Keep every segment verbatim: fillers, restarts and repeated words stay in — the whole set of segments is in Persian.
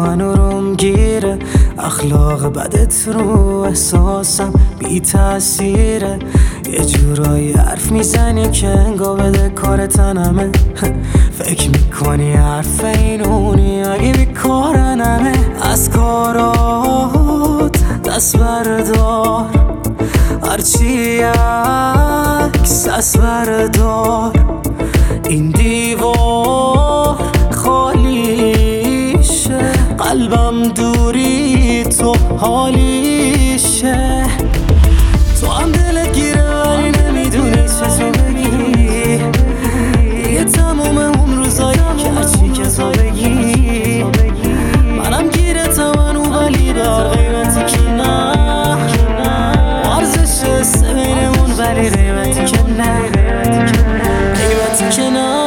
هنو روم گیره، اخلاق بدت رو احساسم بی تأثیره. یه جورایی حرف میزنی که انگا بده کار تنمه. فکر میکنی حرف اینونی اگه بیکارنمه. از کارات دست بردار، هرچی عکس از بردار. این دیوار خالیشه، قلبم دوری تو حالیشه. تو هم دلت گیره ولی نمیدونی چطور بگی. دیگه تموم اون روزایی که هرچی که تو بگی. منم گیره تمنو ولی بر قیمتی که نه. ارزش است بینمون ولی قیمتی که نه، قیمتی که نه.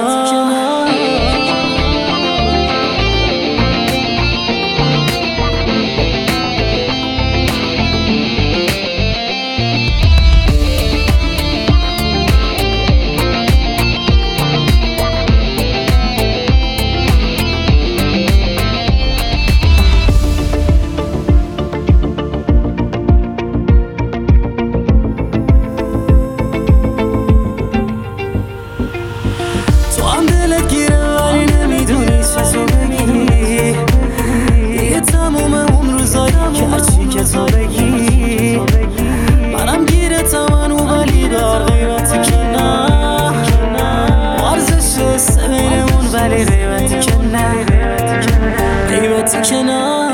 تو بگی منم گیره تمنو ولی در قیمتی که نه. ارزش است بینمون ولی قیمتی که نه، قیمتی که نه.